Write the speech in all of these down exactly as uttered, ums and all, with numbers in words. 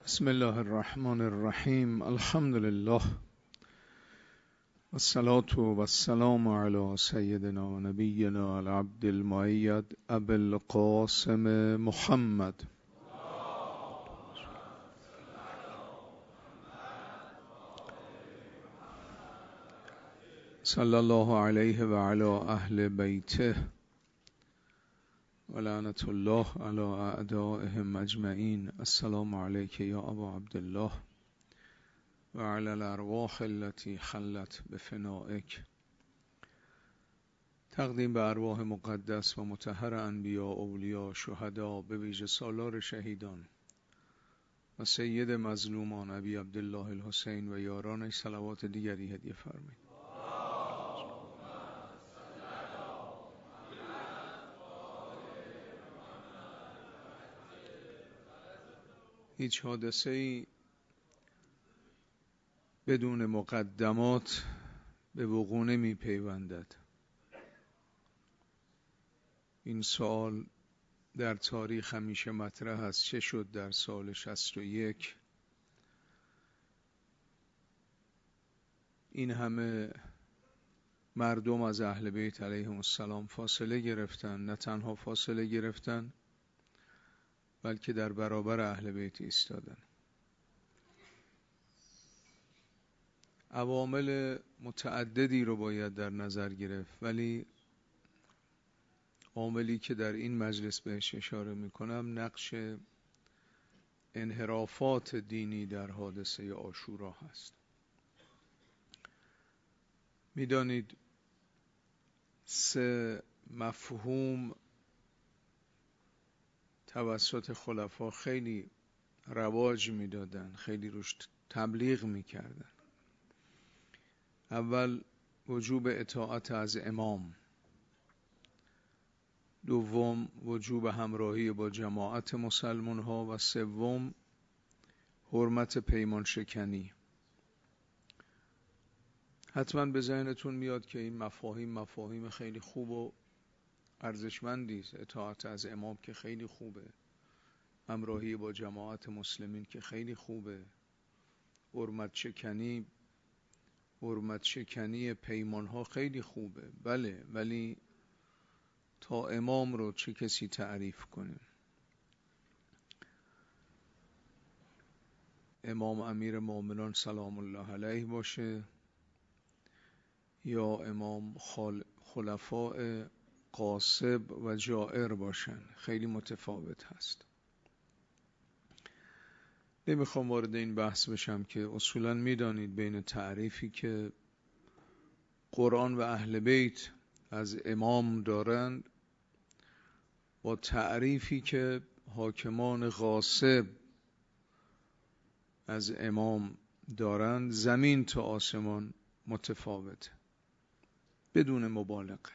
بسم الله الرحمن الرحیم. الحمد لله والصلاة والسلام علی سیدنا نبینا العبد المؤید ابی القاسم محمد صلی الله علیه و علی اهل بیته و لعنت الله علی اعدائهم اجمعین. السلام علیک یا ابا عبدالله و علی الارواح التي خلت بفنائک. تقدیم به ارواح مقدس و مطهر انبیا، اولیا، شهدا، به ویژه سالار شهیدان و سید مظلومان ابی عبدالله الحسین و یارانش صلوات دیگری هدیه فرمایید. هیچ حادثه ای بدون مقدمات به وقوع نمی پیوندد. این سوال در تاریخ همیشه مطرح است. چه شد در سال شصت و یک این همه مردم از اهل بیت علیهم السلام فاصله گرفتن؟ نه تنها فاصله گرفتن بلکه در برابر اهل بیت ایستادن. عوامل متعددی رو باید در نظر گرفت، ولی عاملی که در این مجلس بهش اشاره میکنم نقش انحرافات دینی در حادثه عاشورا هست. میدانید سه مفهوم توسط خلفا خیلی رواج میدادن، خیلی روش تبلیغ میکردن. اول وجوب اطاعت از امام، دوم وجوب همراهی با جماعت مسلمان ها و سوم حرمت پیمان شکنی. حتما به ذهنتون میاد که این مفاهیم مفاهیم خیلی خوب و ارزشمندی است. اطاعت از امام که خیلی خوبه، همراهی با جماعت مسلمین که خیلی خوبه، حرمت شکنی حرمت شکنی پیمان ها خیلی خوبه. بله، ولی تا امام رو چه کسی تعریف کنیم؟ امام امیر مومنان سلام الله علیه باشه یا امام خلفاء غاصب و جائر باشن، خیلی متفاوت هست. نمیخوام وارد این بحث بشم که اصولا میدانید بین تعریفی که قرآن و اهل بیت از امام دارند با تعریفی که حاکمان غاصب از امام دارند زمین تا آسمان متفاوته، بدون مبالغه.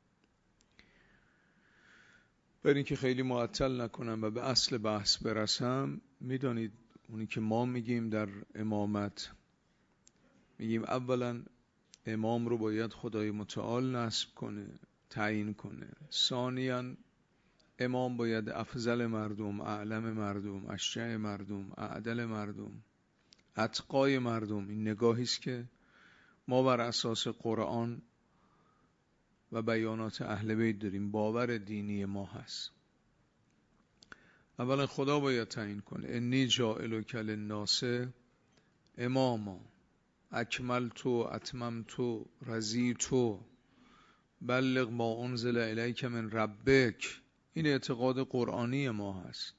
برای اینکه خیلی معطل نکنم و به اصل بحث برسم، میدانید اونی که ما میگیم در امامت، میگیم اولا امام رو باید خدای متعال نصب کنه، تعیین کنه. ثانیاً امام باید افضل مردم، اعلم مردم، اشجع مردم، اعدل مردم، اتقای مردم. این نگاهی است که ما بر اساس قرآن و بیانات اهل بیت داریم، باور دینی ما هست. اولا خدا باید تعیین کنه انی جاعلک للناس اماما اکملت اتممت رضیت بلغ ما انزل الیک من ربک. این اعتقاد قرآنی ما هست.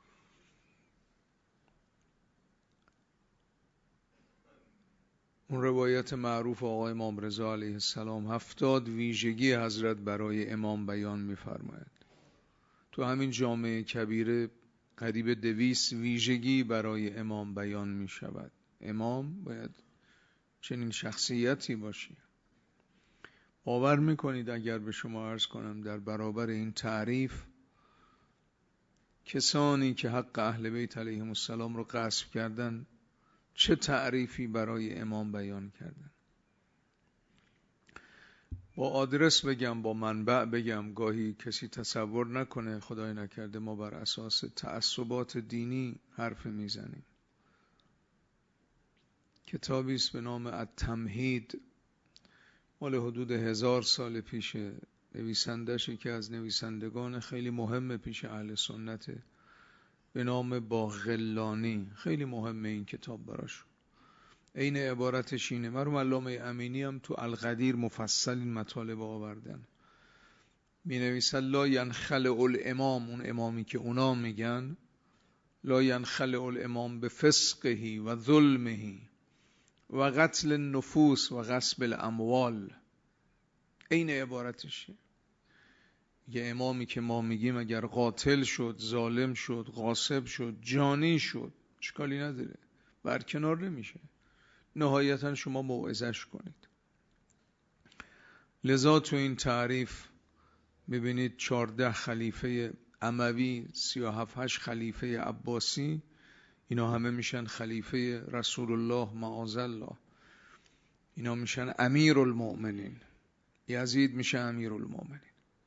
اون روایت معروف آقای امام رضا علیه السلام، هفتاد ویژگی حضرت برای امام بیان می‌فرماید. تو همین جامعه کبیره قریب دویست ویژگی برای امام بیان می شود. امام باید چنین شخصیتی باشی. باور میکنید اگر به شما عرض کنم در برابر این تعریف کسانی که حق اهل بیت علیهم السلام رو غصب کردن چه تعریفی برای امام بیان کردن؟ با آدرس بگم، با منبع بگم، گاهی کسی تصور نکنه خدای نکرده ما بر اساس تعصبات دینی حرف میزنیم. کتابی است به نام التمهید، مال حدود هزار سال پیشه. نویسندش که از نویسندگان خیلی مهم پیش اهل سنته به نام باقلانی. خیلی مهمه این کتاب براشون. عین عبارتش اینه. مرحوم علامه امینی هم تو القدیر مفصل این مطالب آوردن. می نویسن لا ینخلع الامام، اون امامی که اونا میگن، لا ینخلع الامام به فسقه و ظلمه و قتل النفوس و غصب الاموال. عین عبارتشه. یه امامی که ما میگیم اگر قاتل شد، ظالم شد، غاصب شد، جانی شد، اشکالی نداره، برکنار نمیشه، نهایتا شما موعظش کنید. لذا تو این تعریف ببینید چهارده خلیفه اموی، سی و هفت هشت خلیفه عباسی، اینا همه میشن خلیفه رسول الله معاذالله، اینا میشن امیر المؤمنین. یزید میشه امیر المؤمنین.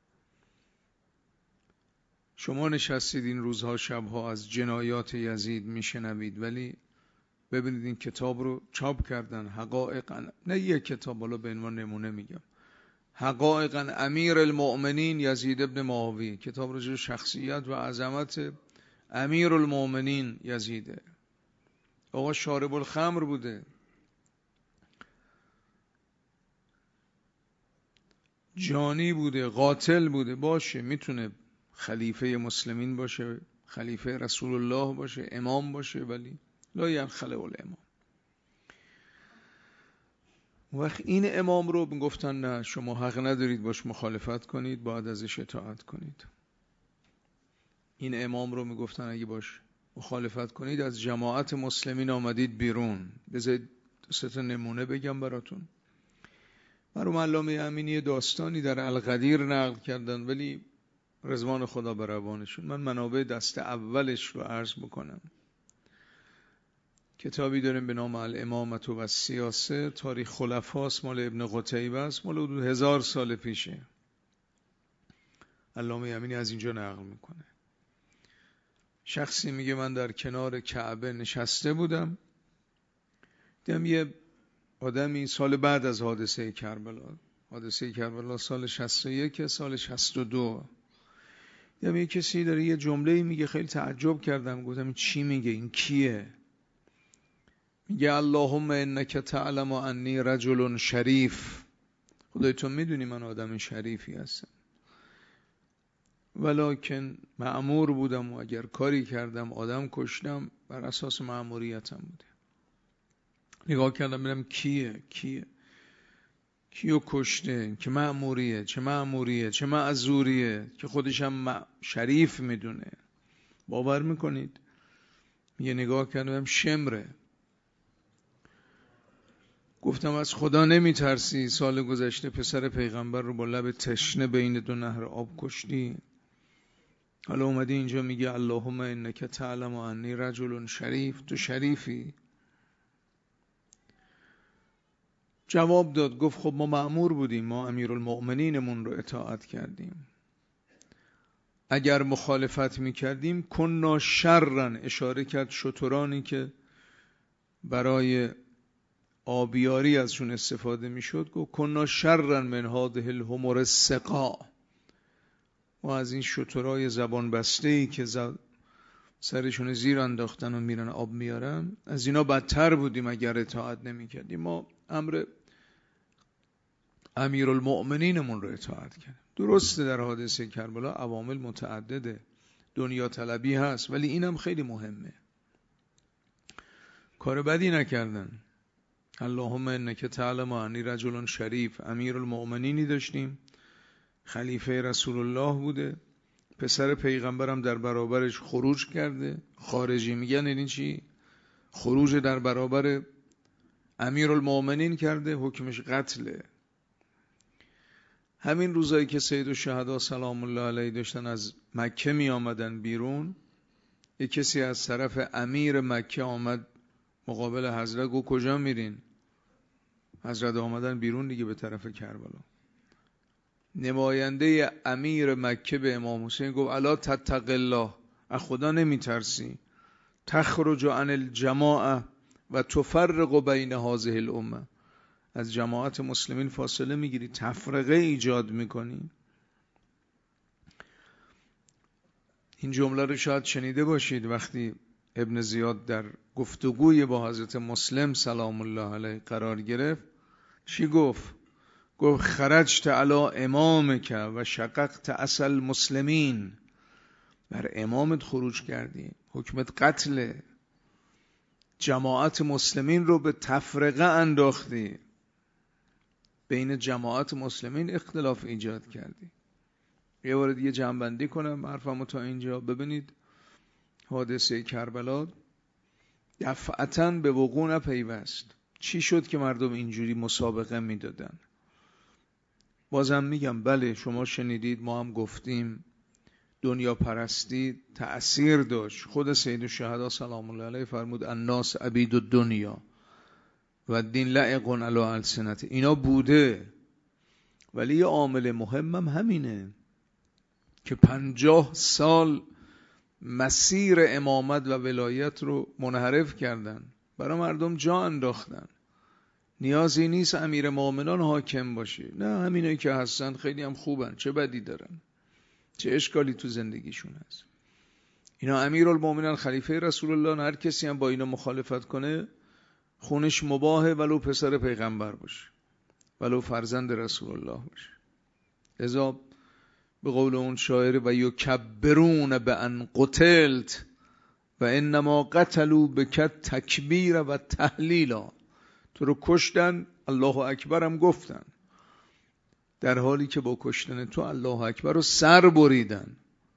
شما نشستید این روزها شبها از جنایات یزید میشنوید، ولی ببینید این کتاب رو چاپ کردن، حقائقا، نه یک کتاب، بالا به عنوان نمونه میگم، حقائقا امیر المؤمنین یزید ابن معاویه، کتاب راجع شخصیت و عظمت امیر المؤمنین یزیده. آقا شارب الخمر بوده، جانی بوده، قاتل بوده، باشه میتونه خلیفه مسلمین باشه، خلیفه رسول الله باشه، امام باشه، ولی لا ینخلع الامام. وقت این امام رو گفتن نه، شما حق ندارید باش مخالفت کنید، باید ازش اطاعت کنید. این امام رو میگفتن اگه باش مخالفت کنید از جماعت مسلمین آمدید بیرون. بذارید سه تا نمونه بگم براتون. مرحوم علامه امینی داستانی در القدیر نقل کردن، ولی رضوان خدا بر روانشون، من منابع دست اولش رو عرض بکنم. کتابی داریم به نام الامامة و السیاسه، تاریخ خلفاست، مال ابن قتیبه است، مال حدود هزار سال پیشه. علامه امینی از اینجا نقل میکنه. شخصی میگه من در کنار کعبه نشسته بودم، دیدم یه آدمی سال بعد از حادثه کربلا، حادثه کربلا سال شصت و یک، سال شصت و دو، دیدم یه کسی داره یه جمله میگه، خیلی تعجب کردم، گفتم این چی میگه، این کیه؟ میگه اللهم انک تعلم انی رجل شریف، خدای تو میدونی من آدم شریفی هستم، ولکن مأمور بودم و اگر کاری کردم آدم کشتم بر اساس مأموریتم بوده. نگاه کردم ببینم کیه کیه کیو کشته، که مأموریه، چه مأموریه، چه معذوریه، که خودش هم شریف میدونه. باور میکنید؟ یه نگاه کردم شمره. گفتم از خدا نمیترسی؟ سال گذشته پسر پیغمبر رو با لب تشنه بین دو نهر آب کشتی، حالا اومدی اینجا میگه اللهم انک تعلم انی رجل شریف، تو شریفی؟ جواب داد، گفت خب ما مأمور بودیم، ما امیرالمؤمنینمون رو اطاعت کردیم، اگر مخالفت میکردیم کنا شرن، اشاره کرد شترانی که برای آبیاری ازشون استفاده میشد، گفت کنا شرن من هذه الحمر السقا، ما از این شترای زبان بسته ای که سرشون زیر انداختن و میرن آب میارن، از اینا بدتر بودیم اگر اطاعت نمی کردیم. ما امر امیرالمؤمنینمون رو اطاعت کردیم. درسته در حادثه کربلا عوامل متعدده، دنیا طلبی هست، ولی اینم خیلی مهمه. کار بدی نکردن. اللهم انک تعلم انی رجل شریف، امیرالمؤمنینی داشتیم، خلیفه رسول الله بوده، پسر پیغمبرم در برابرش خروج کرده. خارجی میگن این چی؟ خروج در برابر امیرالمؤمنین کرده، حکمش قتله. همین روزایی که سید الشهدا سلام الله علیه داشتن از مکه می آمدن بیرون، یک کسی از طرف امیر مکه آمد مقابل حضرت، گفت کجا میرین؟ حضرت آمدن بیرون دیگه به طرف کربلا. نماینده امیر مکه به امام حسین گفت الا تتق الله، از خدا نمی ترسی؟ تخرج عن الجماعه و تفرق بین هذه الامه، از جماعت مسلمین فاصله میگیری، تفرقه ایجاد میکنی. این جمله رو شاید شنیده باشید وقتی ابن زیاد در گفتگوی با حضرت مسلم سلام الله علیه قرار گرفت. چی گفت؟ گفت خرجت علی امامک و شققت اصل المسلمین، بر امامت خروج کردی، حکمت قتل، جماعت مسلمین رو به تفرقه انداختی، بین جماعت مسلمین اختلاف ایجاد کردی. یه بار دیگه جمع‌بندی کنم حرفمو تا اینجا. ببینید حادثه کربلا دفعتاً به وقوع نپیوست. چی شد که مردم اینجوری مسابقه میدادن؟ بازم میگم بله شما شنیدید، ما هم گفتیم دنیا پرستی تأثیر داشت. خود سید الشهدا سلام الله علیه فرمود الناس عبید الدنیا و دین لائق علی السنت. اینا بوده، ولی یه عامل مهمم همینه که پنجاه سال مسیر امامت و ولایت رو منحرف کردن، برای مردم جا انداختن. نیازی نیست امیر مومنان حاکم باشه، نه، همینایی که هستن خیلی هم خوبن، چه بدی دارن، چه اشکالی تو زندگیشون هست. اینا امیرالمومنین خلیفه رسول الله، هر کسی هم با اینا مخالفت کنه خونش مباهه، ولو پسر پیغمبر باشه، ولو فرزند رسول الله باشه. لذا به قول اون شاعر و یکبرون بان قتلت و انما قتلوا بک تکبیر و تهلیلا، تو رو کشتن الله اکبر هم گفتن، در حالی که با کشتن تو الله اکبر رو سر بریدن.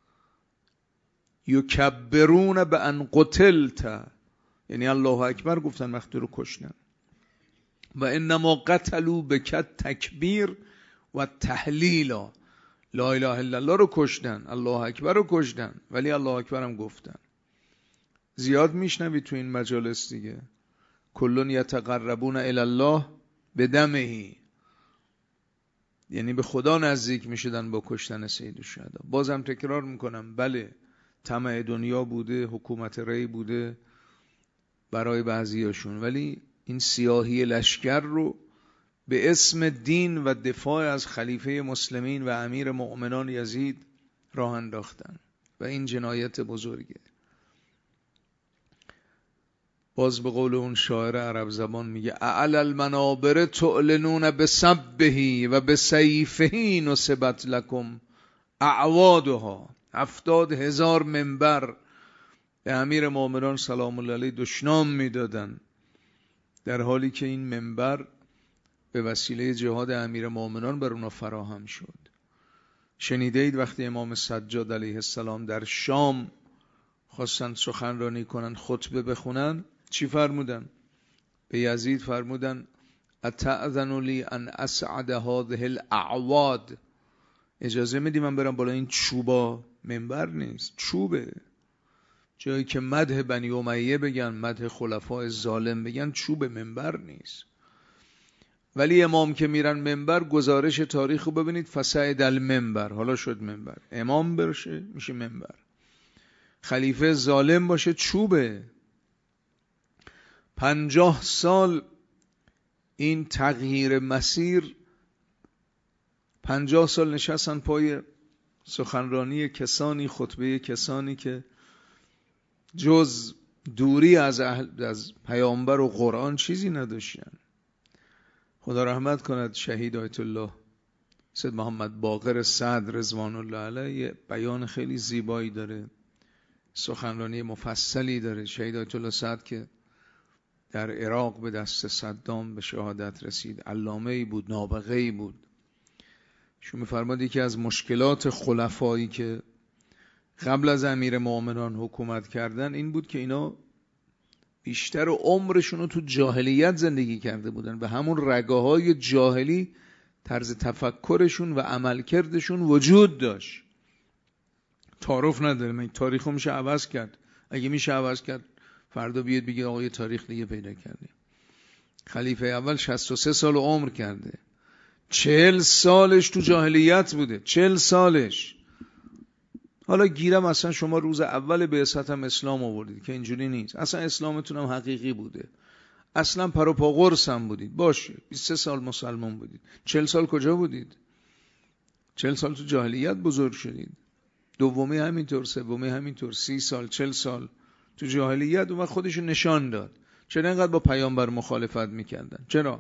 یکبرون بان قتلت، یعنی الله اکبر گفتن وقتی رو کشتن. و انما قتلوا بک تکبیر و تهلیلا، لا اله الا الله رو کشتن، الله اکبر رو کشتن، ولی الله اکبر هم گفتن. زیاد میشنوی تو این مجالس دیگه، کلون یتقربون الی الله بدمه، یعنی به خدا نزدیک میشدن با کشتن سید الشهدا. بازم تکرار میکنم بله طمع دنیا بوده، حکومت ری بوده برای بعضیاشون، ولی این سیاهی لشکر رو به اسم دین و دفاع از خلیفه مسلمین و امیر مؤمنان یزید راه انداختن و این جنایت بزرگه. باز به قول اون شاعر عرب زبان میگه اعلی المنابر تعلنون بسبه و بسیفه نصبت لکم اعوادها. هفتاد هزار منبر به امیر مؤمنان سلام الله علیه دشنام میدادن، در حالی که این منبر به وسیله جهاد امیر مؤمنان بر اونا فراهم شد. شنیده اید وقتی امام سجاد علیه السلام در شام خواستن سخنرانی کنن، خطبه بخونن، چی فرمودن؟ به یزید فرمودن اتأذن لی ان اسعد هذه الاعواد، اجازه میدی من برم بالا این چوبا؟ منبر نیست، چوبه. جایی که مدح بنی امیه بگن، مدح خلفای ظالم بگن، چوب منبر نیست. ولی امام که میرن منبر، گزارش تاریخ رو ببینید، فصعد المنبر، حالا شد منبر. امام برشه میشه منبر، خلیفه ظالم باشه چوبه. پنجاه سال این تغییر مسیر، پنجاه سال نشستن پای سخنرانی کسانی، خطبه کسانی که جز دوری از, اهل، از پیامبر و قرآن چیزی نداشتن. خدا رحمت کند شهید آیت الله سید محمد باقر سعد رضوان الله علیه، بیان خیلی زیبایی داره، سخنرانی مفصلی داره. شهید آیت الله سعد که در عراق به دست صدام به شهادت رسید، علامه‌ای بود، نابغه‌ای بود. شو می‌فرماد یکی از مشکلات خلفایی که قبل از امیر مومنان حکومت کردن این بود که اینا بیشتر عمرشون رو تو جاهلیت زندگی کرده بودن، به همون رگه‌های جاهلی طرز تفکرشون و عملکردشون وجود داشت. تعارف نداره، من تاریخو میشه عوض کرد، اگه میشه عوض کرد فردا بیاد بگید آقا یه تاریخ دیگه پیدا کردیم. خلیفه اول شصت و سه سال عمر کرده، چهل سالش تو جاهلیت بوده، چهل سالش. حالا گیرم اصلا شما روز اول بعثت هم اسلام آوردید که اینجوری نیست، اصلا اسلامتون هم حقیقی بوده، اصلا پر و پا قرص هم بودید، باشه بیست و سه سال مسلمان بودید، چهل سال کجا بودید؟ چهل سال تو جاهلیت بزرگ شدید، دومی همینطور، سومی همینطور، سی سال چهل سال تو جاهلیت اومد خودشو نشان داد. چرا اینقدر با پیامبر مخالفت میکردن؟ چرا؟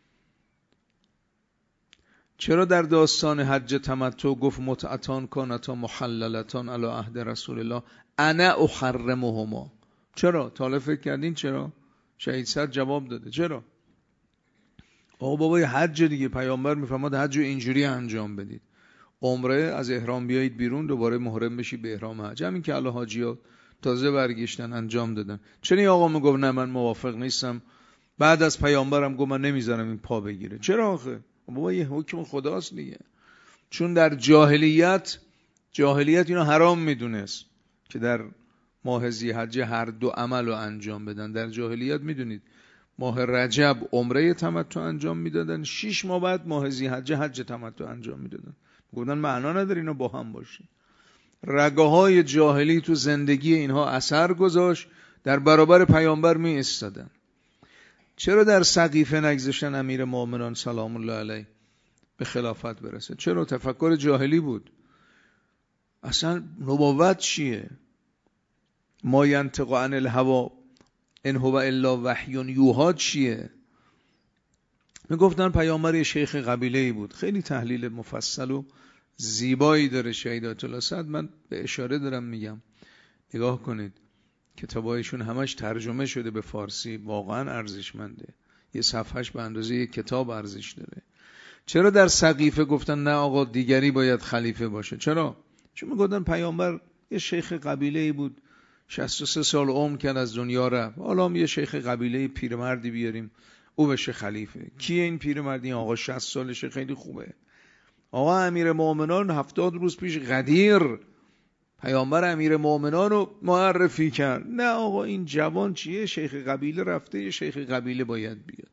چرا در داستان حج تمتع گفت متعتان کانتا محللتان علی عهد رسول الله انا احرمهما؟ چرا؟ تا حالا فکر کردین چرا؟ شهید صدر جواب داده چرا؟ آقا بابا یه حج دیگه، پیامبر میفرماد حج رو اینجوری انجام بدید، عمره از احرام بیایید بیرون، دوباره محرم بشی به احرام حج. همین که الان حاجی‌ها تازه برگشتن انجام دادن. چرا این آقا میگفت نه من موافق نیستم، بعد از پیامبرم گفت من نمیذارم این پا بگیره؟ چرا آخه؟ بابا یه حکم خداست دیگه. چون در جاهلیت جاهلیت اینو حرام میدونست که در ماه ذی‌حجه هر دو عمل رو انجام بدن. در جاهلیت میدونید ماه رجب عمره تمتع انجام میدادن، شش ماه بعد ماه ذی‌حجه حج تمتع انجام میدادن. گفتن معنا نداره اینا با هم باشه. رگه های جاهلی تو زندگی اینها اثر گذاشت، در برابر پیامبر می ایستادن. چرا در سقیفه نگذاشتن امیر مومنان سلام الله علیه به خلافت برسه؟ چرا؟ تفکر جاهلی بود. اصلا نبوت چیه؟ ما ینطق عن الهوا ان هو الا وحی یوحی چیه؟ میگفتن پیامبر یه شیخ قبیله‌ای بود. خیلی تحلیل مفصل و زیبایی داره شهید آیت الله صدر. من به اشاره دارم میگم نگاه کنید، کتابایشون همش ترجمه شده به فارسی، واقعا ارزشمنده، یه صفحش به اندازه یک کتاب ارزش داره. چرا در سقیفه گفتن نه آقا دیگری باید خلیفه باشه؟ چرا؟ چون میگفتن پیامبر یه شیخ قبیله‌ای بود، شصت و سه سال عمر کرد از دنیا رفت، حالا هم یه شیخ قبیله پیرمردی بیاریم او بشه خلیفه. کیه این پیرمردی؟ آقا شصت سالشه، خیلی خوبه. آقا امیر مومنان هفتاد روز پیش غدیر پیامبر امیر مومنان رو معرفی کرد. نه آقا این جوان چیه؟ شیخ قبیله رفته، یه شیخ قبیله باید بیاد.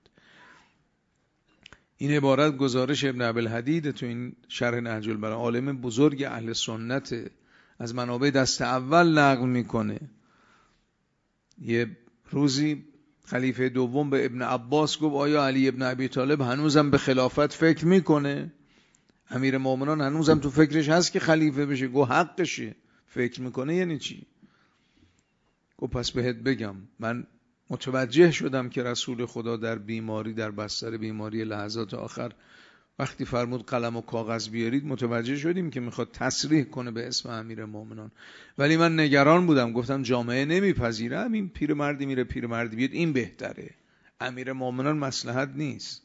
این عبارت گزارش ابن ابوالحدید تو این شرح نهج البلاغه، عالم بزرگ اهل سنت، از منابع دست اول نقل میکنه. یه روزی خلیفه دوم به ابن عباس گفت آیا علی ابن ابی طالب هنوزم به خلافت فکر میکنه؟ امیر مومنان هنوزم تو فکرش هست که خلیفه بشه؟ گفت حقشه. فکر میکنه یعنی چی؟ گفت پس بهت بگم، من متوجه شدم که رسول خدا در بیماری، در بستر بیماری لحظات آخر وقتی فرمود قلم و کاغذ بیارید، متوجه شدیم که میخواد تصریح کنه به اسم امیر مومنان. ولی من نگران بودم، گفتم جامعه نمیپذیره، همین پیرمردی میره پیرمردی بیاد، این بهتره، امیر مومنان مصلحت نیست.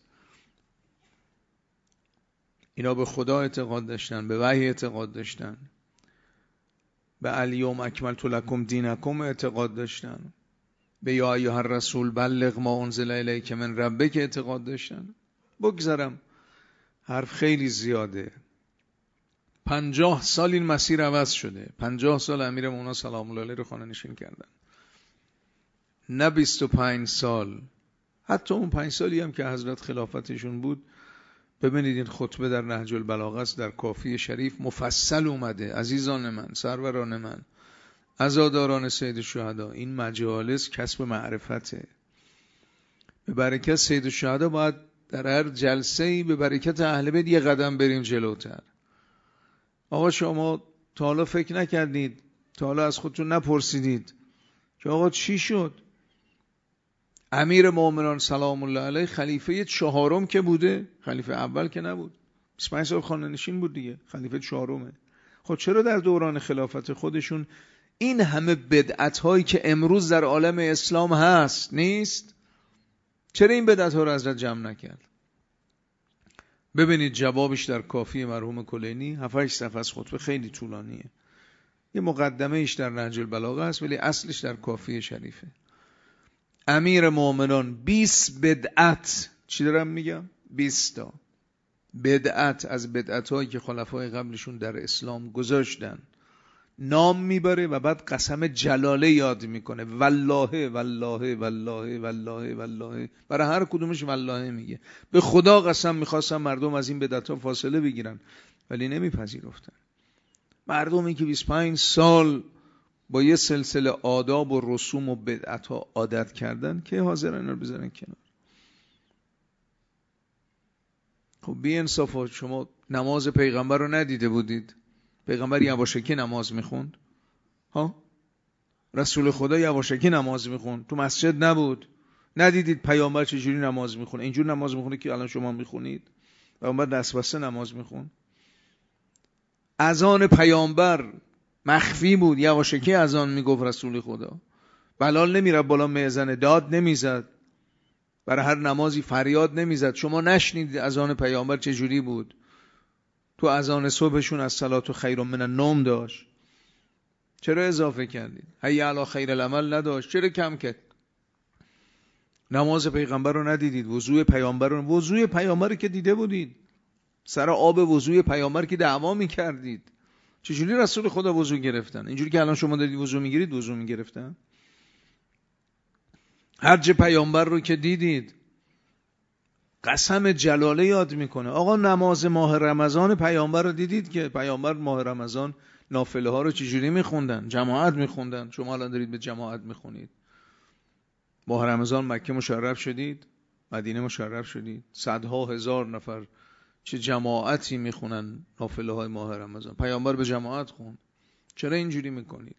اینا به خدا اعتقاد داشتن، به وحی اعتقاد داشتن، به الیوم اکملت لکم دینکم اعتقاد داشتن، به یا ایها الرسول بلغ ما انزل الیک من ربک اعتقاد داشتن. بگذارم حرف خیلی زیاده. پنجاه سال این مسیر عوض شده. پنجاه سال امیر مومنان سلام الله علیه رو خانه نشین کردن، نه بیست و پنج سال. حتی اون پنج سالی هم که حضرت خلافتشون بود، ببینید این خطبه در نهج البلاغه است، در کافی شریف مفصل اومده. عزیزان من، سروران من، عزاداران سید الشهدا، این مجالس کسب معرفته. به برکت سید الشهدا باید در هر جلسه‌ای به برکت اهل بیت یه قدم بریم جلوتر. آقا شما تا حالا فکر نکردید، تا حالا از خودتون نپرسیدید که آقا چی شد؟ امیر مومنان سلام الله علیه خلیفه چهارم که بوده، خلیفه اول که نبود، بیست و پنج سال خانه نشین بود دیگه، خلیفه چهارمه. خب چرا در دوران خلافت خودشون این همه بدعت هایی که امروز در عالم اسلام هست نیست؟ چرا این بدعت ها رو حضرت جمع نکرد؟ ببینید جوابش در کافی مرحوم کلینی، هفت هشت صفحه از خطبه، خیلی طولانیه. یه مقدمه ایش در نهج البلاغه است ولی اصلش در کافی شریفه. امیر مومنان بیست بدعت، چی دارم میگم؟ بیست تا بدعت از بدعت هایی که خلفای قبلشون در اسلام گذاشتن نام میبره و بعد قسم جلاله یاد میکنه، والله والله والله والله والله، برای هر کدومش والله میگه. به خدا قسم میخواستم مردم از این بدعت ها فاصله بگیرن ولی نمیپذیرفتن. مردمی که بیست و پنج سال با یه سلسله آداب و رسوم و بدعت ها عادت کردن که حاضرن اینا رو بزنن کنار. خب بی انصافا شما نماز پیغمبر رو ندیده بودید؟ پیغمبر یواشکی نماز میخوند؟ ها؟ رسول خدا یواشکی نماز میخوند؟ تو مسجد نبود؟ ندیدید پیامبر چجوری نماز میخونه؟ اینجور نماز میخونه که الان شما میخونید؟ پیامبر دست بسته نماز میخوند. اذان پیامبر مخفی بود، یواشکی اذان میگفت رسول خدا. بلال نمیره بالا میزنه، داد نمیزد، برای هر نمازی فریاد نمیزد. شما نشنیدید اذان پیامبر چجوری بود؟ تو اذان صبحشون از صلات خیر من النوم داشت. چرا اضافه کردید؟ حی علی خیر العمل نداشت، چرا کم کرد؟ نماز پیغمبر رو ندیدید؟ وضوء پیامبر رو وضوء پیامبر که دیده بودید؟ سر آب وضوء پیامبر که دعوا می‌کردید. چجوری رسول خدا وضو گرفتن؟ اینجوری که الان شما دارید وضو میگیرید وضو میگرفتن؟ حج پیامبر رو که دیدید؟ قسم جلاله یاد میکنه. آقا نماز ماه رمضان پیامبر رو دیدید که پیامبر ماه رمضان نافله ها رو چجوری میخوندن؟ جماعت میخوندن. شما الان دارید به جماعت میخونید. ماه رمضان مکه مشرف شدید، مدینه مشرف شدید، صدها هزار نفر چه جماعتی میخونن نافله های ماه رمضان. پیامبر به جماعت خوند. چرا اینجوری میکنید؟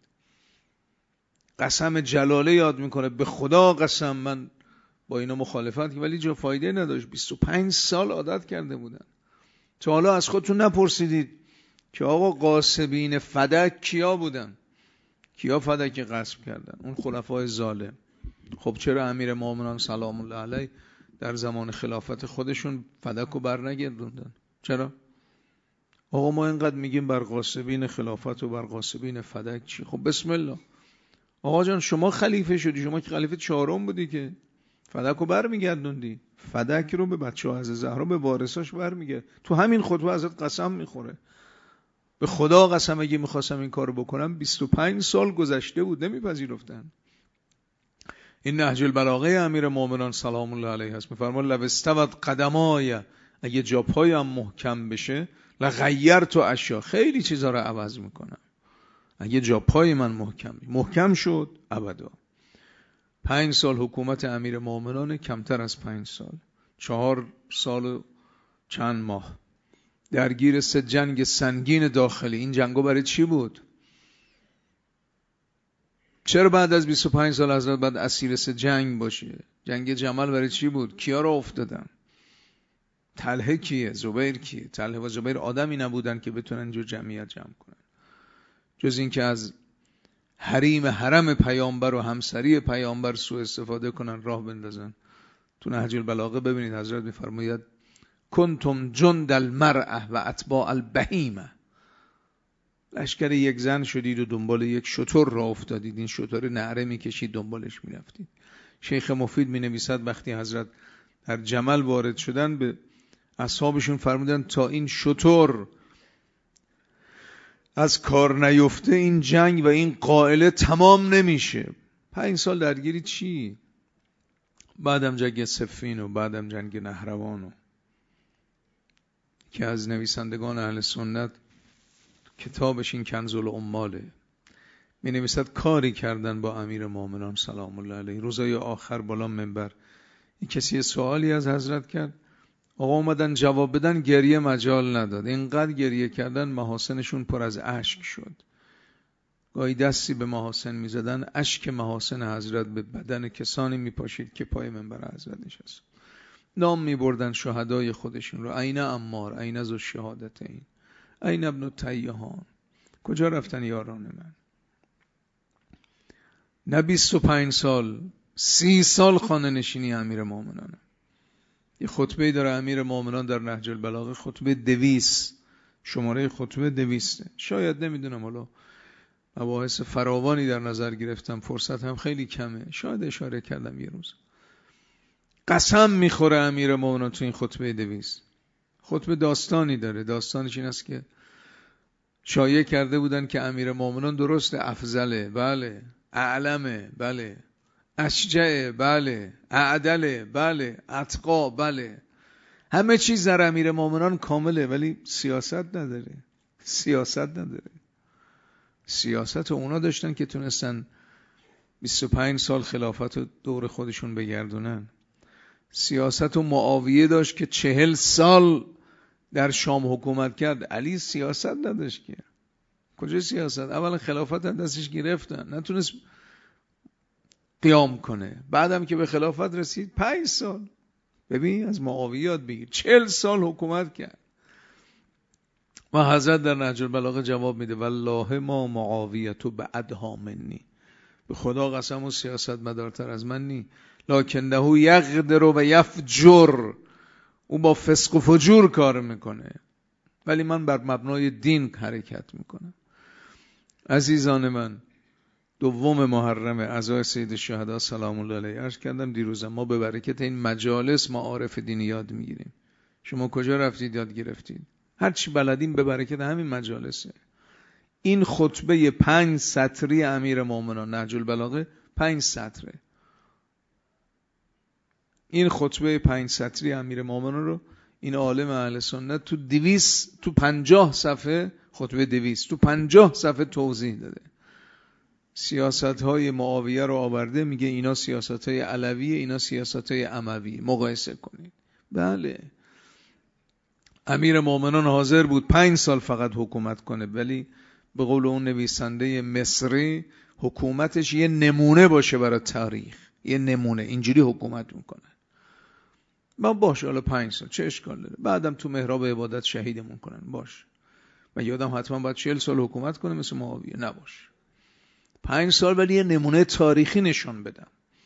قسم جلاله یاد میکنه. به خدا قسم من با اینا مخالفت که ولی جا فایده نداشت. بیست و پنج سال عادت کرده بودن. تا حالا از خودتون نپرسیدید که آقا غاصبین فدک کیا بودن؟ کیا فدک غصب کردن؟ اون خلفای ظالم. خب چرا امیر مومنان سلام الله علیه در زمان خلافت خودشون فدک رو بر نگردوندن؟ چرا؟ آقا ما اینقدر میگیم بر غاصبین خلافت و بر غاصبین فدک چی؟ خب بسم الله. آقا جان شما خلیفه شدی، شما که خلیفه چهارم بودی که فدک رو بر میگردوندی. فدک رو به بچه ها از زهرا به وارثاش بر میگرد. تو همین خطبه ازت قسم میخوره. به خدا قسم اگه میخواستم این کارو بکنم بیست و پنج سال گذشته بود نمیپذیرفتن. این نهج البلاغه امیر مومنان سلام الله علیه هست. میفرما لو استوت قدمای، اگه جا پایم محکم بشه لغیرت اشیا، خیلی چیزا رو عوض میکنم. اگه جا پای من محکم محکم شد ابدا. پنج سال حکومت امیر مومنان، کمتر از پنج سال، چهار سال و چند ماه درگیر سه جنگ سنگین داخلی. این جنگو برای چی بود؟ چرا بعد از بیست و پنج سال حضرت بعد اسیر سه جنگ باشه؟ جنگ جمل برای چی بود؟ کیا را افتادن؟ طلحه کیه؟ زبیر کیه؟ طلحه و زبیر آدمی نبودن که بتونن اینجور جمعیت جمع کنن، جز این که از حریم حرم پیامبر و همسری پیامبر سوء استفاده کنن، راه بندازن. تو نهج البلاغه ببینید حضرت میفرماید کنتم جند المرأه و اتباع البهیمه. لشکر یک زن شدید و دنبال یک شتر را افتادید. این شتر نعره میکشید دنبالش میرفتید. شیخ مفید می نویسد وقتی حضرت در جمل وارد شدن به اصحابشون فرمودن تا این شتر از کار نیفته این جنگ و این قائله تمام نمیشه. پنج سال درگیری چی؟ بعدم جنگ صفین و بعدم جنگ نهروان و که از نویسندگان اهل سنت کتابش این کنز العماله می نویسد کاری کردن با امیر مومنان سلام الله علیه. روزای آخر بالا منبر این کسی سوالی از حضرت کرد، آقا اومدن جواب بدن، گریه مجال نداد. اینقدر گریه کردن محاسنشون پر از اشک شد. گاهی دستی به محاسن می زدن، اشک محاسن حضرت به بدن کسانی می پاشید که پای منبر حضرت نشست. نام می بردن شهدای خودشون رو، عین عمار، عین ذو الشهادتین، عین ابن تیهان. کجا رفتن یاران من؟ نه بیست و پنج سال، سی سال خانه نشینی امیر مومنانه. یه خطبه داره امیر مومنان در نهج البلاغه، خطبه دویست، شماره خطبه دویسته. شاید نمیدونم، حالا مباحث فراوانی در نظر گرفتم، فرصت هم خیلی کمه، شاید اشاره کردم یه روز. قسم میخوره امیر مومنان تو این خطبه دویست. خطبه داستانی داره. داستانش این است که شایعه کرده بودن که امیر مومنان درست افضله، بله، اعلمه، بله، اشجعه، بله، اعدله، بله، اتقا، بله، همه چیز در امیر مومنان کامله، ولی سیاست نداره. سیاست نداره. سیاست اونا داشتن که تونستن بیست و پنج سال خلافت رو دور خودشون بگردونن. سیاست و معاویه داشت که چهل سال در شام حکومت کرد. علی سیاست نداشت که. کجا سیاست؟ اولا خلافت دستش گرفتن، نتونست قیام کنه. بعدم که به خلافت رسید پنج سال، ببین از معاویه یاد بگیر، چهل سال حکومت کرد. و حضرت در نهج البلاغه جواب میده والله ما معاویه تو بعدها منی، به خدا قسم و سیاست مدارتر از من نی، لکنه یقدر و یفجر، او با فسق و فجور کار میکنه ولی من بر مبنای دین حرکت میکنم. عزیزان من، دوم محرم عزای سید الشهدا سلام الله علیه، عرض کردم دیروزم، ما به برکت این مجالس معارف دینی یاد میگیریم. شما کجا رفتید یاد گرفتید؟ هر چی بلدیم به برکت همین مجالسه. این خطبه پنج سطری امیر مومنان نهج البلاغه پنج سطره. این خطبه پنج سطری امیر مومنان رو این عالم اهل سنت تو دویست تو پنجاه صفحه، خطبه دویست تو پنجاه صفحه توضیح داده. سیاست های معاویه رو آورده، میگه اینا سیاست های علویه، اینا سیاست های امویه، مقایسه کنید. بله امیر مومنان حاضر بود پنج سال فقط حکومت کنه، ولی به قول اون نویسنده مصری حکومتش یه نمونه باشه برای تاریخ، یه نمونه اینجوری حکومت میکنه. من باشه حالا پنج سال چه اشکال داره، بعدم تو محراب عبادت شهیدمون کنن باشه. و یادم حتما باید چهل سال حکومت کنه مثل معاویه نباشه، پنج سال ولی یه نمونه تاریخی نشون بدم.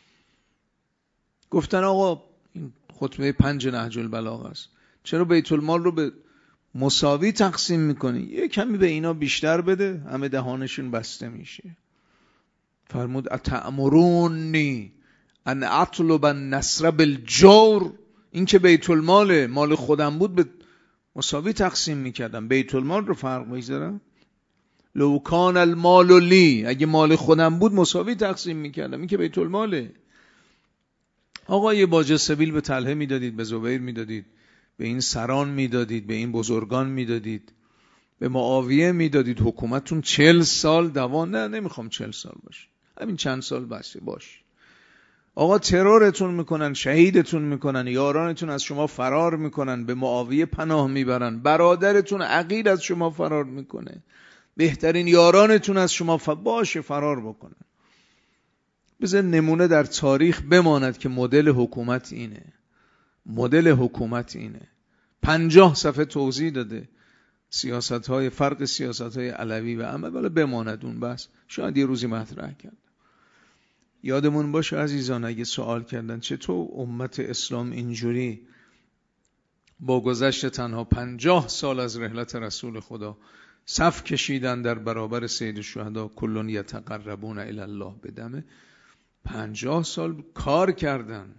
گفتن آقا این خطبه پنج نهج البلاغه است، چرا بیت المال رو به مساوی تقسیم میکنی؟ یه کمی به اینا بیشتر بده، همه دهانشون بسته میشه. فرمود اتأمرونی ان اطلب النصر بالجور، این که بیت المال مال خودم بود به مساوی تقسیم میکردم، بیت المال رو فرق میذارم. لو کان المال لی، اگه مال خودم بود مساوی تقسیم میکردم، این که بیت الماله. آقا یه باج سبیل به طلحه میدادید، به زبیر میدادید، به این سران میدادید، به این بزرگان میدادید، به معاویه میدادید، حکومتتون چل سال دوام. نه نمیخوام چل سال باشه، همین چند سال بسه باش. آقا ترورتون میکنن، شهیدتون میکنن، یارانتون از شما فرار میکنن، به معاویه پناه میبرن، برادرتون عقیل از شما فرار میکنه، بهترین یارانتون از شما ف... باشه فرار بکنن. بذار نمونه در تاریخ بماند که مدل حکومت اینه، مدل حکومت اینه. پنجاه صفحه توضیح داده سیاست های فرق سیاست های علوی و اموی، ولی بماند اون بس، شاید یه روزی مطرح کرد. یادمون باشه عزیزان، اگه سوال کردن چطور امت اسلام اینجوری با گذشت تنها پنجاه سال از رحلت رسول خدا صف کشیدن در برابر سید الشهدا، کلون یتقربون الی الله بدمه، پنجاه سال کار کردن،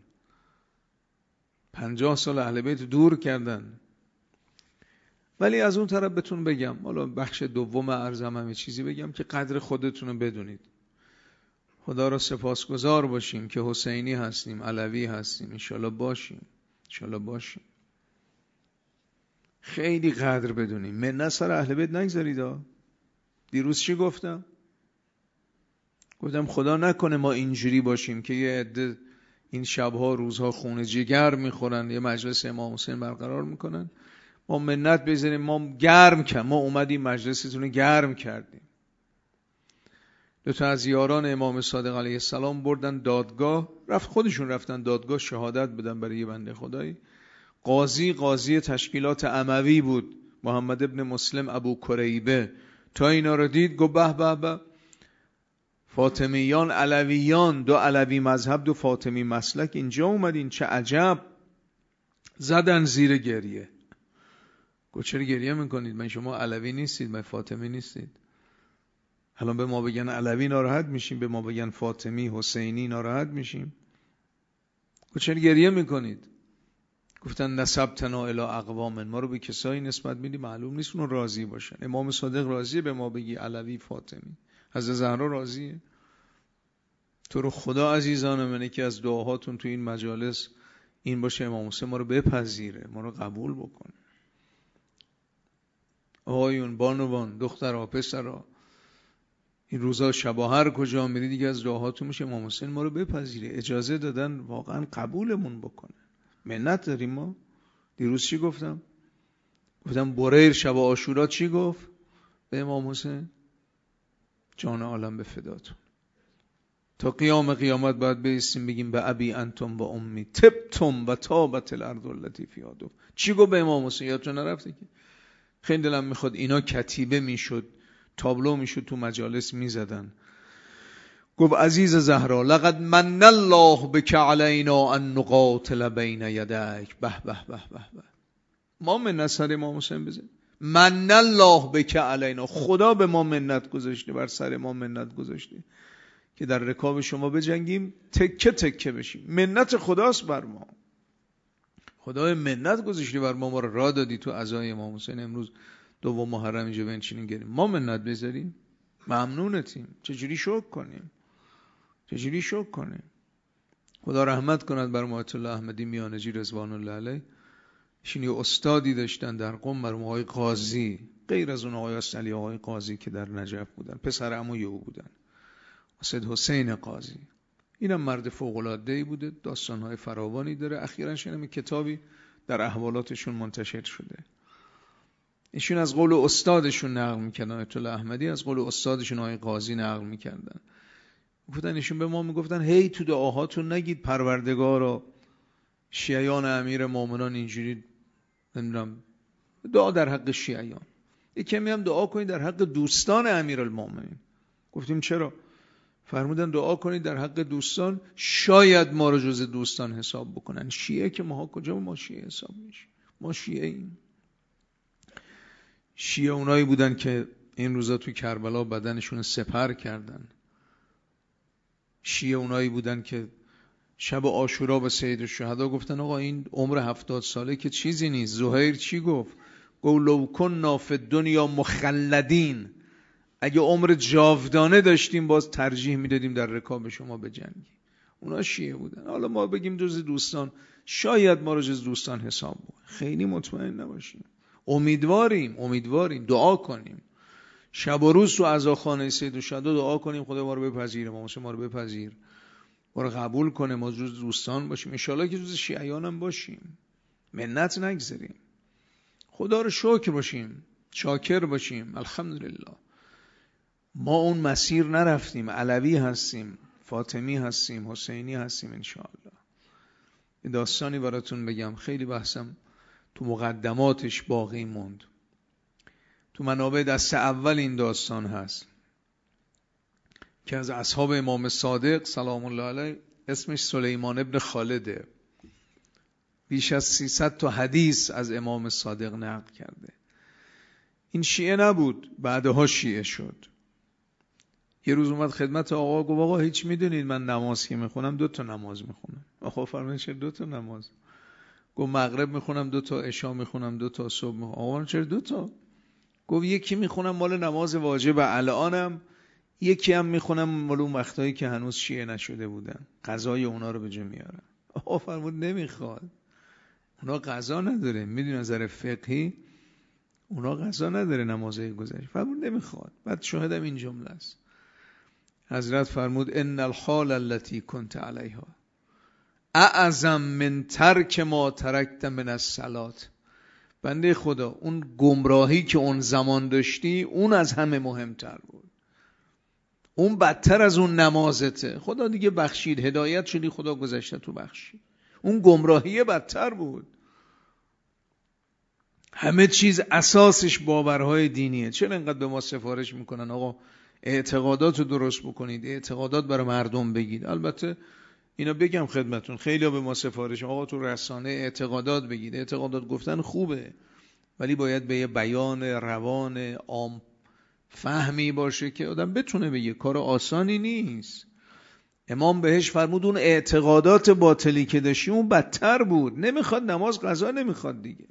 پنجاه سال اهل بیت دور کردن. ولی از اون طرف بهتون بگم، حالا بخش دوم عرضم هم چیزی بگم که قدر خودتون رو بدونید. خدا را سپاسگزار باشیم که حسینی هستیم، علوی هستیم، انشالله باشیم، انشالله باشیم. خیلی قدر بدونیم، منت سر اهل بیت نگذارید. دیروز چی گفتم؟ گفتم خدا نکنه ما اینجوری باشیم که یه عده این شبها روزها خون جگر میخورن، یه مجلس امام حسین برقرار میکنن، ما منت بذاریم ما گرم کردیم، ما اومدیم مجلستون رو گرم کردیم. دو تا از یاران امام صادق علیه السلام بردن دادگاه، رفت خودشون رفتن دادگاه شهادت بدن برای یه بنده خدایی. قاضی قاضی تشکیلات اموی بود، محمد ابن مسلم ابو کریبه. تا اینا رو دید گفت به به به، فاطمیان علویان، دو علوی مذهب دو فاطمی مسلک اینجا اومدین، چه عجب. زدن زیر گریه. گفت چرا گریه میکنید؟ من شما علوی نیستید، من فاطمی نیستید. الان به ما بگن علوی ناراحت میشیم، به ما بگن فاطمی حسینی ناراحت میشیم. گفت چرا گریه میکنید؟ گفتن نسبتنا الی اقوام، ما رو به کسایی نسبت میدی معلوم نیست اون راضی باشن. امام صادق راضیه به ما بگی علوی فاطمی؟ حضرت زهرا راضیه؟ تو رو خدا عزیزان من که از دعاهاتون تو این مجالس این باشه امام حسین ما رو بپذیره، ما رو قبول بکنه. آقایون، بانوان، دخترها، پسرها، این روزا شبا هر کجا میری دیگه از دعاهاتون میشه امام حسین ما رو بپذیره. اجازه دادن واقعا قبولمون بکنه. منت داریم ما. دیروز چی گفتم؟ گفتم بریر شب عاشورا چی گفت به امام حسین؟ جان عالم به فداتون. تا قیام قیامت باید بایستیم بگیم به ابی انتم و امی تبتم و تابت الارض التي فیها دفن. چی گفت به امام حسین؟ یادتون نرفته که خیلی دلم میخواد اینا کتیبه میشد، تابلو میشد، تو مجالس میزدن. گفت عزیز زهرا لقد من الله بک علینا ان نقاتل بین یدیک. به به به به به. ما منت سر امام حسین بزنیم. من الله بک علینا، خدا به ما منت گذاشته، بر سر ما منت گذاشته که در رکاب شما بجنگیم، تکه تکه بشیم. منت خداست بر ما. خدای منت گذاشتی بر ما، ما رو راه دادی تو عزای امام حسین. امروز دوم محرم اینجا بنشینیم گریم، ما منت بذاریم؟ ممنونتیم. چجوری شکر کنیم؟ چجوری شکر کنیم؟ خدا رحمت کند بر آیت الله احمدی میانجی رضوان الله علیه. ایشون یه استادی داشتن در قم، مرحوم آقای قاضی، غیر از اون آقای علی آقای قاضی که در نجف بودن، پسر عموی او بودن، سید حسین قاضی. اینم مرد فوق‌العاده‌ای بوده، داستان‌های فراوانی داره. اخیراً شنیدم کتابی در احوالاتشون منتشر شده. ایشون از قول استادشون نقل می‌کردن، آیت الله احمدی از قول استادشون آقای قاضی نقل می‌کردن. گفتن ایشون به ما میگفتن هی تو دعاهاتون نگید پروردگارا شیعیان امیر مومنان اینجوری، نمیدونم، دعا در حق شیعیان، یکمی هم دعا کنید در حق دوستان امیرالمومنین. گفتیم چرا؟ فرمودن دعا کنید در حق دوستان، شاید ما رو جز دوستان حساب بکنن. شیعه که ما کجا ما شیعه حساب میشه؟ ما شیعه ایم. شیعه اونایی بودن که این روزا توی کربلا بدنشون سپر کردن. شیعه اونایی بودن که شب عاشورا به سید الشهدا گفتن آقا این عمر هفتاد ساله که چیزی نیست. زهیر چی گفت؟ گفت لو کننا فی الدنیا مخلدین، اگه عمر جاودانه داشتیم باز ترجیح میدادیم در رکاب شما بجنگیم. اونا شیعه بودن. حالا ما بگیم جز دوستان، شاید ما رو جز دوستان حساب بکنن. خیلی مطمئن نباشیم. امیدواریم امیدواریم دعا کنیم شب و روز تو عزاخانه سید الشهدا دعا کنیم خدا ما رو بپذیره، ما ما رو بپذیر، ما رو قبول کنه، ما جز دوستان باشیم، ان شاءالله که جز شیعیان هم باشیم. منت نگذاریم، خدا رو شکر باشیم، شاکر باشیم. الحمدلله ما اون مسیر نرفتیم، علوی هستیم، فاطمی هستیم، حسینی هستیم ان شاءالله. این داستانی براتون بگم، خیلی بحثم تو مقدماتش باقی موند. تو منابع دست اول این داستان هست که از اصحاب امام صادق سلام الله علیه، اسمش سلیمان ابن خالده، بیش از سیصد تا حدیث از امام صادق نقل کرده. این شیعه نبود، بعدها شیعه شد. یه روز اومد خدمت آقا، گفت آقا هیچ میدونید من نماز که میخونم دو تا نماز میخونم. آقا فرمودن چرا دو تا نماز؟ گفت مغرب میخونم دو تا، عشا میخونم دو تا، صبح میخونم. آقا چرا دو تا؟ گفت یکی میخونم مال نماز واجب الانم، یکی هم میخونم مال اون وقتایی که هنوز شیعه نشده بودن، قضای اونا رو به جا میارم. آقا فرمود نمیخواد، اونا قضا نداره. میدونی نظر فقهی اونا قضا نداره نمازهای گذشته. فرمود نمیخواد. بعد شاهدم این جمله است. حضرت فرمود ان الحال التي كنت عليها اعظم من ترک ما ترکت من الصلاه. بنده خدا اون گمراهی که اون زمان داشتی اون از همه مهمتر بود، اون بدتر از اون نمازته. خدا دیگه بخشید، هدایت شدی، خدا گذشته تو بخشید. اون گمراهی بدتر بود. همه چیز اساسش باورهای دینیه. چرا اینقدر به ما سفارش میکنن آقا اعتقادات رو درست بکنید، اعتقادات برای مردم بگید؟ البته اینا بگم خدمتون، خیلی ها به ما سفارش آقا تو رسانه اعتقادات بگید. اعتقادات گفتن خوبه، ولی باید به یه بیان روان عام فهمی باشه که آدم بتونه بگه. کار آسانی نیست. امام بهش فرمود اون اعتقادات باطلی که داشتی اون بدتر بود. نمیخواد نماز قضا نمیخواد دیگه.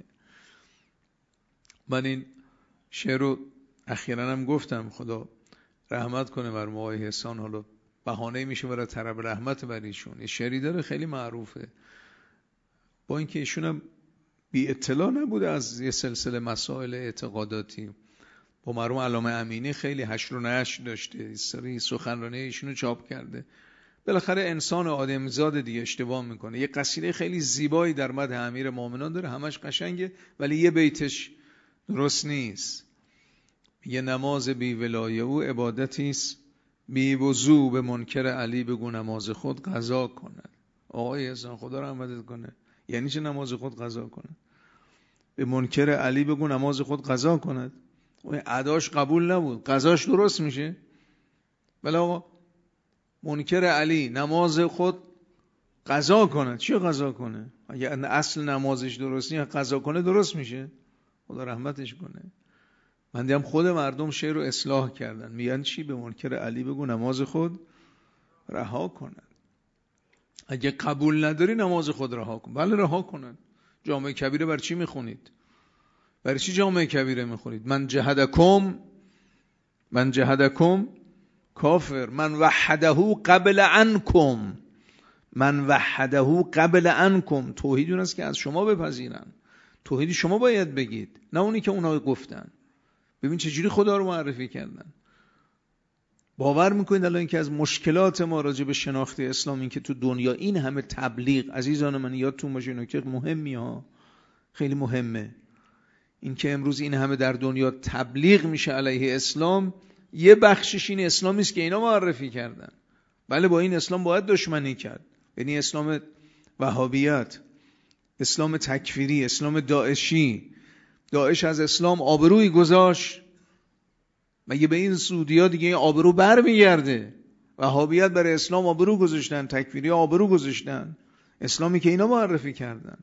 من این شعر رو اخیراً هم گفتم، خدا رحمت کنه بر آقای حسان. حالا بهانه میشه برای طلب رحمت بر ایشون. یه شعری داره خیلی معروفه، با اینکه ایشون هم بی اطلاع نبوده از یه سلسله مسائل اعتقاداتی. با مرحوم علامه امینی خیلی حشر و نشر داشته، سری سخنرانی ایشونو چاپ کرده. بالاخره انسان آدمزاد دیگه اشتباه میکنه. یه قصیده خیلی زیبایی در مدح امیرالمومنین داره، همش قشنگه، ولی یه بیتش درست نیست. یه نماز بی ولایه او عبادتی است، بی وضو به منکر علی بگو نماز خود قضا کند. آقای احسان خدا رحمتت کنه، یعنی چه نماز خود قضا کند؟ به منکر علی بگو نماز خود قضا کند. اون اداش قبول نبود، قضاش درست میشه؟ بله آقا، منکر علی نماز خود قضا کند. چی قضا کنه؟ اگه اصل نمازش درست نیست قضا کنه درست میشه؟ خدا رحمتش کنه. من دیدم خود مردم شعر رو اصلاح کردن، میگن چی؟ به منکر علی بگو نماز خود رها کنند. اگه قبول نداری نماز خود رها کن. بله رها کنند. جامعه کبیره بر چی میخونید؟ برای چی جامعه کبیره میخونید؟ من جهدکم من جهدکم کافر، من وحده قبل عنکم من وحده قبل عنکم. توحید اون است که از شما بپذیرن، توحید شما باید بگید، نه اونی که اونا گفتن. ببین چجوری خدا رو معرفی کردن. باور میکنید الان که از مشکلات ما راجع به شناخت اسلام این که تو دنیا این همه تبلیغ، عزیزان من یادتون باشه نکته مهمی ها، خیلی مهمه، این که امروز این همه در دنیا تبلیغ میشه علیه اسلام، یه بخشش این اسلامی است که اینا معرفی کردن. بله با این اسلام باید دشمنی کرد، یعنی اسلام وهابیت، اسلام تکفیری، اسلام داعشی. داعش از اسلام آبروی گذاشت، مگه به این سعودی‌ها دیگه این آبرو بر میگرده؟ وهابیت برای اسلام آبرو گذاشتن، تکفیری آبرو گذاشتن، اسلامی که اینا معرفی کردن.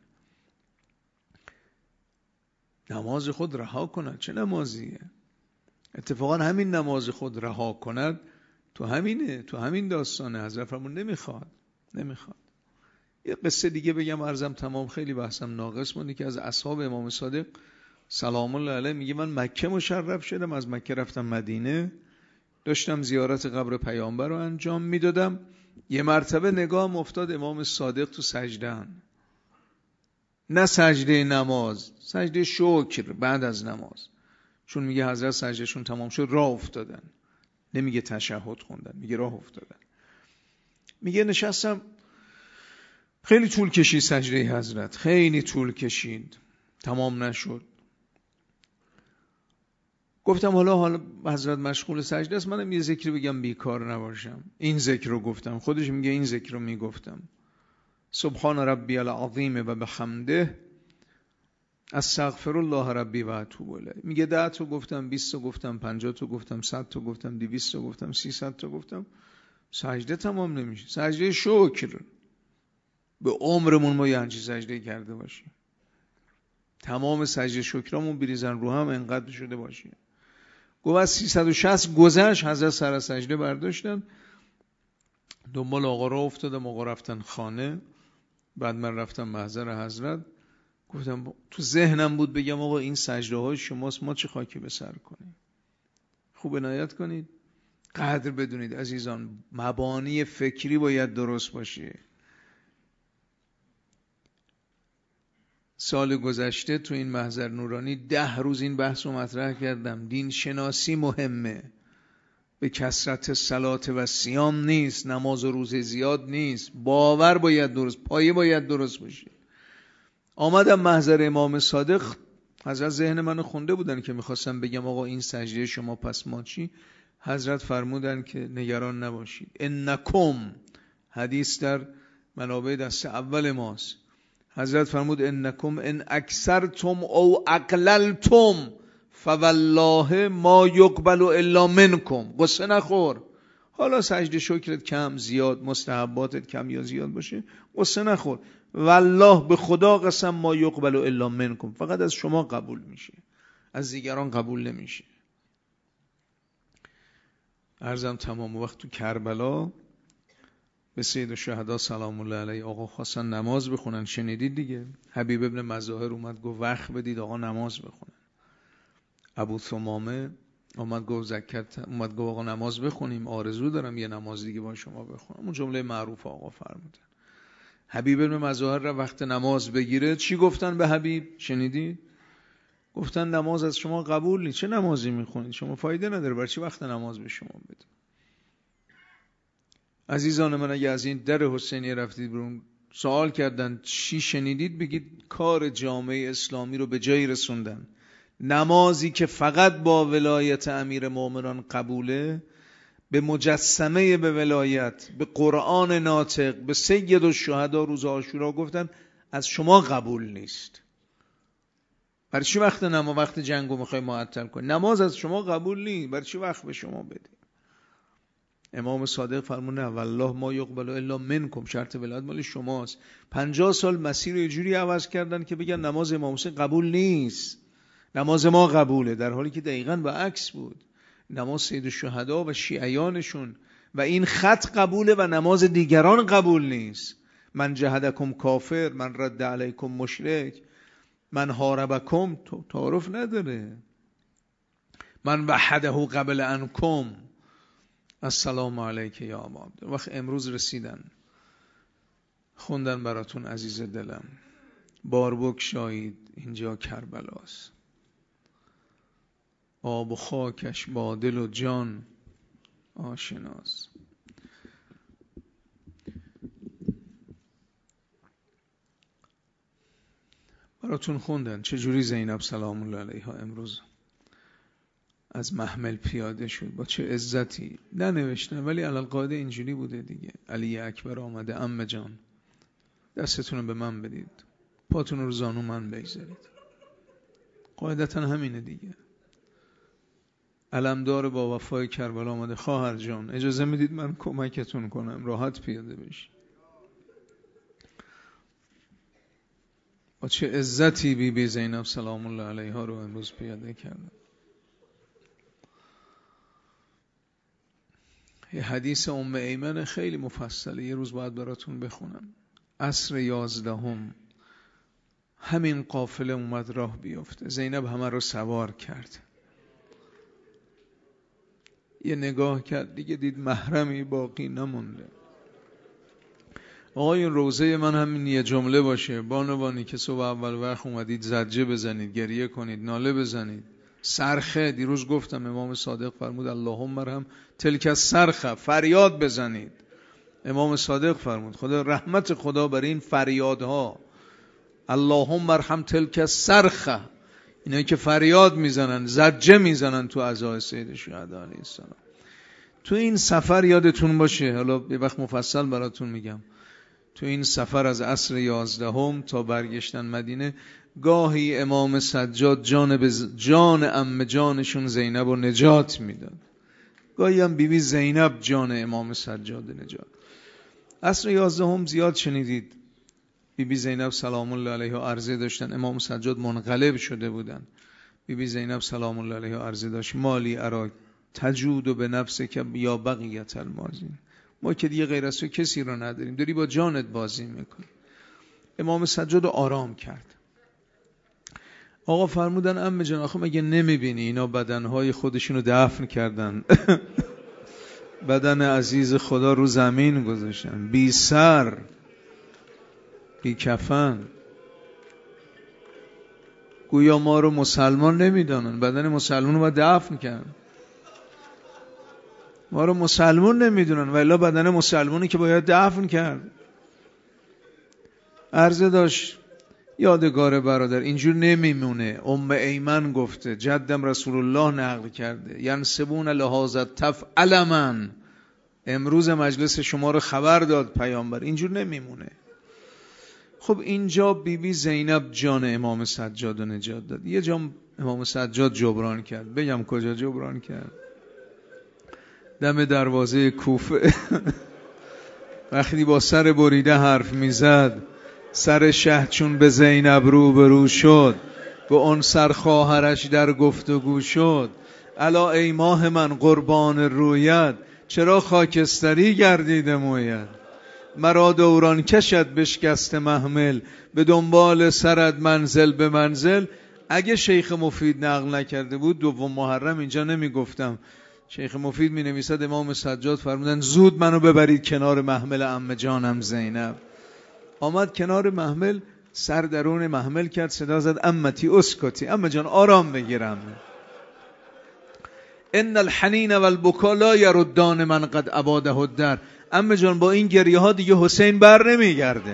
نماز خود رها کند. چه نمازیه؟ اتفاقا همین نماز خود رها کند تو همینه، تو همین داستانه. حضرت فرمود نمیخواد نمیخواد. یه قصه دیگه بگم عرضم تمام، خیلی بحثم ناقص مونده، که از اصحاب امام صادق سلام الله علیه میگه من مکه مشرف شدم، از مکه رفتم مدینه، داشتم زیارت قبر پیامبر رو انجام میدادم، یه مرتبه نگاهم افتاد امام صادق تو سجده‌ان. نه سجده نماز، سجده شکر بعد از نماز، چون میگه حضرت سجدهشون تمام شد راه افتادن، نمیگه تشهد خوندن، میگه راه افتادن. میگه نشستم، خیلی طول کشید سجده حضرت، خیلی طول کشید، تمام نشد. گفتم حالا حالا حضرت مشغول سجده است، منم یه ذکر بگم بیکار نباشم. این ذکر رو گفتم، خودش میگه این ذکر رو میگفتم: سبحان ربی العظیم و بحمده استغفر الله ربی و اتوب الیه. میگه ده تا گفتم، بیست تا گفتم، پنجاه تا گفتم، صد تا گفتم، دویست تا گفتم، سیصد تا گفتم، سجده تمام نمیشه. سجده شکر. به عمرمون ما یه همچین سجده کرده باشیم، تمام سجده شکرامون بریزن رو هم انقدر شده باشیم. گفت از سیصد و شصت گذشت، حضرت سر سجده برداشتن، دنبال آقا را افتادم، آقا رفتن خانه، بعد من رفتم محضر حضرت. گفتم تو ذهنم بود بگم آقا این سجده های شماست، ما چه خاکی به سر کنیم. خوب عنایت کنید، قدر بدونید عزیزان، مبانی فکری باید درست باشه. سال گذشته تو این محضر نورانی ده روز این بحث رو مطرح کردم. دین شناسی مهمه، به کثرت صلات و صیام نیست، نماز و روزه زیاد نیست، باور باید درست، پایه باید درست باشه. آمدم محضر امام صادق، حضرت ذهن منو خونده بودن که میخواستم بگم آقا این سجده شما پس ما چی؟ حضرت فرمودن که نگران نباشید، انکم، حدیث در منابع دست اول ماست، حضرت فرمود انکم ان اکثرتم او اقللتم فوالله ما یقبل الا منکم. قصه نخور، حالا سجده شکرت کم زیاد، مستحباتت کم یا زیاد باشه، قصه نخور، والله به خدا قسم ما یقبل الا منکم، فقط از شما قبول میشه، از دیگران قبول نمیشه. عرضم تمام. وقت تو کربلا به سید الشهدا سلام الله علیه آقا خواستن نماز بخونن، شنیدید دیگه، حبیب ابن مظاهر اومد گفت وقت بدید آقا نماز بخونن. ابو ثمامه اومد گفت زکات، اومد گفت آقا نماز بخونیم، آرزو دارم یه نماز دیگه با شما بخونم. اون جمله معروف آقا فرمودن. حبیب ابن مظاهر را وقت نماز بگیره چی گفتن به حبیب؟ شنیدید؟ گفتن نماز از شما قبول نیست. چه نمازی میخونید؟ شما فایده نداره، برای چی وقت نماز به شما بده؟ عزیزان من، اگه از این در حسینیه رفتید برون سوال کردن چی شنیدید، بگید کار جامعه اسلامی رو به جایی رسوندن. نمازی که فقط با ولایت امیر مومنان قبوله، به مجسمه به ولایت، به قرآن ناطق، به سید الشهدا روز عاشورا گفتن از شما قبول نیست. برای چی وقت نماز وقت جنگو میخوای معطل کنی؟ نماز از شما قبول نیست، برای چی وقت به شما بده؟ امام صادق فرمونه والله ما یقبل الا منکم، شرط ولایت مال شماست. پنجاه سال مسیر رو یه جوری عوض کردن که بگن نماز امام حسین قبول نیست، نماز ما قبوله، در حالی که دقیقاً برعکس بود. نماز سید الشهدا و شیعیانشون و این خط قبوله و نماز دیگران قبول نیست. من جهدکم کافر، من رد علیکم مشرک، من حاربکم، تو تعارف نداره. من وحده قبل انکم، السلام علیک یا ابا عبد. وقت امروز رسیدن خوندن براتون عزیز دلم، بار بگشایید اینجا کربلاست، آب و خاکش با دل و جان آشناست. براتون خوندن چجوری زینب سلام الله علیها امروز از محمل پیاده شد، با چه عزتی. ننوشتن ولی علالقاعده اینجوری بوده دیگه. علی اکبر آمده، عمه جان دستتون رو به من بدید، پاتون رو زانو من بگذارید. قاعدتا همینه دیگه. علمدار با وفای کربلا آمده، خواهر جان اجازه میدید من کمکتون کنم راحت پیاده بشی. با چه عزتی بی بی زینب سلام الله علیها رو امروز پیاده کردن. یه حدیث ام ایمن خیلی مفصله، یه روز باید براتون بخونم. عصر یازدهم همین قافله اومد راه بیفته، زینب همه رو سوار کرد، یه نگاه کرد دیگه دید محرمی باقی نمونده. آقای روزه من همین یه جمله باشه، بانوانی که صبح اول وقت اومدید زجه بزنید، گریه کنید، ناله بزنید، صرخه. دیروز گفتم امام صادق فرمود اللهم مرحم تلک الصرخه، فریاد بزنید. امام صادق فرمود خدا رحمت خدا بر این فریادها، اللهم مرحم تلک الصرخه، اینایی که فریاد میزنن زجه میزنن تو عزای سید الشهدا علیه السلام. تو این سفر یادتون باشه، حالا یه وقت مفصل براتون میگم، تو این سفر از عصر یازدهم تا برگشتن مدینه گاهی امام سجاد جان به جان عمه جانشون زینب رو نجات میداد، گاهی هم بیبی زینب جان امام سجاد نجات. عصر یازدهم زیاد شنیدید بیبی زینب سلام الله علیها عرضه داشتن، امام سجاد منقلب شده بودن. بیبی زینب سلام الله علیها عرضه داشت مالی ارا تجود و به نفس که یا بقیت المازین، ما که دیگه غیر از تو کسی رو نداریم، داری با جانت بازی میکنی. امام سجاد آرام کرد. آقا فرمودن عمه جان آخه مگه نمیبینی اینا بدنهای خودشونو دفن کردن بدن عزیز خدا رو زمین گذاشتن، بی سر بی کفن، گویا ما رو مسلمان نمیدانن، بدن مسلمان رو باید دفن کردن. ما رو مسلمان نمیدونن و الا بدن مسلمانی که باید دفن کرد. عرضه داشت یادگار برادر اینجور نمیمونه. ام ایمن گفته، جدم رسول الله نقل کرده، ینسبون لهذا تفعل من، امروز مجلس شما رو خبر داد پیامبر، اینجور نمیمونه. خب اینجا بیبی بی زینب جان امام سجاد رو نجات داد. یه جا امام سجاد جبران کرد، بگم کجا جبران کرد؟ دم دروازه کوفه وقتی با سر بریده حرف میزد، سر شه چون به زینب رو برو شد، به اون سر خواهرش در گفتگو شد. الا ای ماه من قربان رویت، چرا خاکستری گردیده مویت. مرا دوران کشد بشکست محمل، به دنبال سرد منزل به منزل. اگه شیخ مفید نقل نکرده بود دوم محرم اینجا نمی گفتم. شیخ مفید می نویسد امام سجاد فرمودن زود منو ببرید کنار محمل عمه جانم زینب. آمد کنار محمل، سر درون محمل کرد، صدا زد امتی اسکتی، اما جان آرام بگیرم. ان الحنین و البکا لا یردان من قد اباده الدر. اما جان با این گریه ها دیگه حسین بر نمیگرده.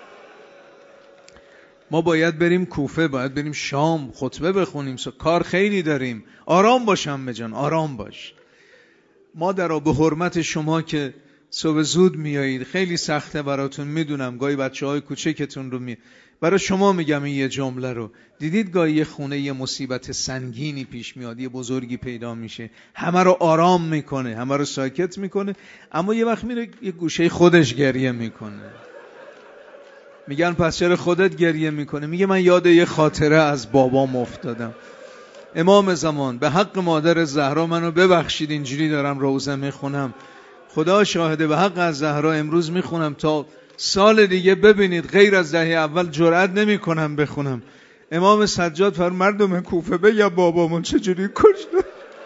ما باید بریم کوفه، باید بریم شام، خطبه بخونیم، کار خیلی داریم. آرام باش عمه جان، آرام باش. مادرها به حرمت شما که صبح زود میایید، خیلی سخته براتون، میدونم گاهی بچه‌های کوچکتون رو می برای شما میگم این یه جمله رو. دیدید گاهی یه خونه یه مصیبت سنگینی پیش میاد، یه بزرگی پیدا میشه، همه رو آرام میکنه، همه رو ساکت میکنه، اما یه وقت میره یه گوشه خودش گریه میکنه. میگن پس چرا خودت گریه میکنه؟ میگه من یاد یه خاطره از بابام افتادم. امام زمان به حق مادر زهرا منو ببخشید، اینجوری دارم روزه میخونم، خدا شاهده به حق از زهرا امروز میخونم تا سال دیگه ببینید غیر از دهه اول جرئت نمیکنم بخونم. امام سجاد فرمود مردم کوفه بگم بابامون چجوری کشته.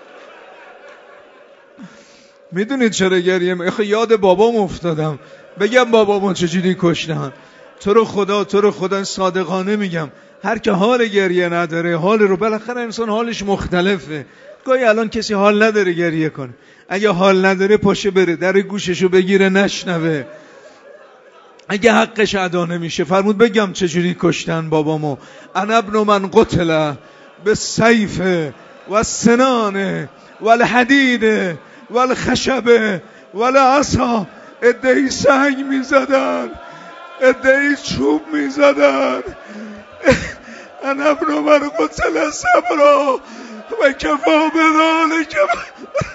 میدونید چرا گریه می... یاد بابام افتادم، بگم بابامون چجوری کشتن. تو رو خدا تو رو خدا صادقانه میگم، هر که حال گریه نداره، حال رو بالاخره انسان حالش مختلفه. گاهی الان کسی حال نداره گریه کنه، اگه حال نداره پاشه بره در گوششو بگیره نشنوه، اگه حقش ادا نمیشه. فرمود بگم چجوری کشتن بابامو. انا ابن من قتل بالسیف و السنان و الحدید و الخشب و العصا. ادعی سنگ میزدن، ادعی چوب میزدن. انا ابن من قتل صبرا و کفا بذالک